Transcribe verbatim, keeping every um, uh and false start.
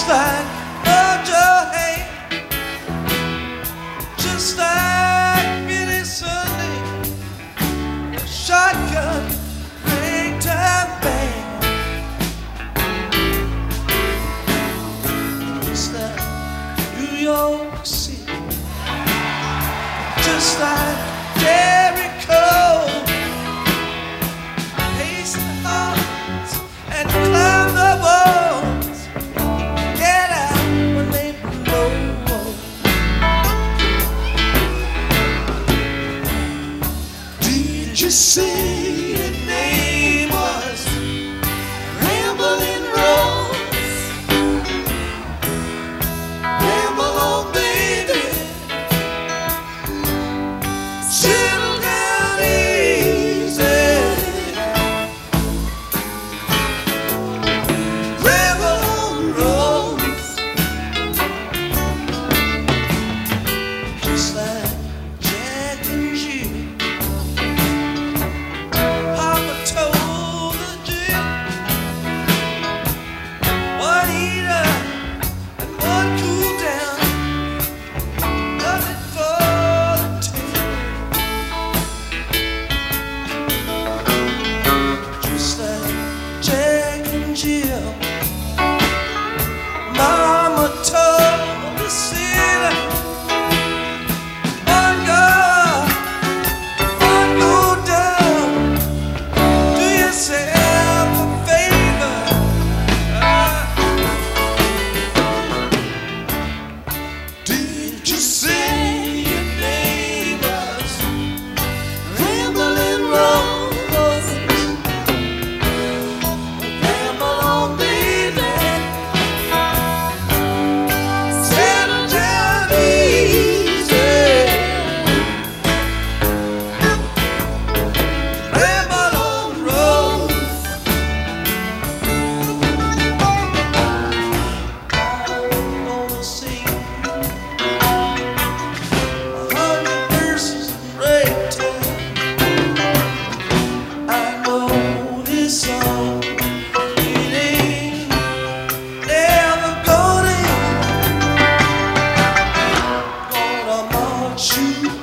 like Mojo Hay, just like any Sunday, shotgun, ragtime band, just like New York City, just like Jericho, pace the hearts and climb the walls, get out when they blow. Did you see your name was Rambling Rose? Ramble on, baby, settle down easy. Ramble on, Rose, just like Jack and Jill. Papa told the Jill, one eat up and one cool down, nothing for the two. Just like Jack and Jill, Mama told the sailor, one go, one go down, do yourself a favor. Ah, did you say your name was Rambling Rose? Ramble on, baby, settle down easy. Ramble on, Rose. I'm gonna sing a hundred verses of ragtime. I know this song, it ain't never gonna end. Gonna march you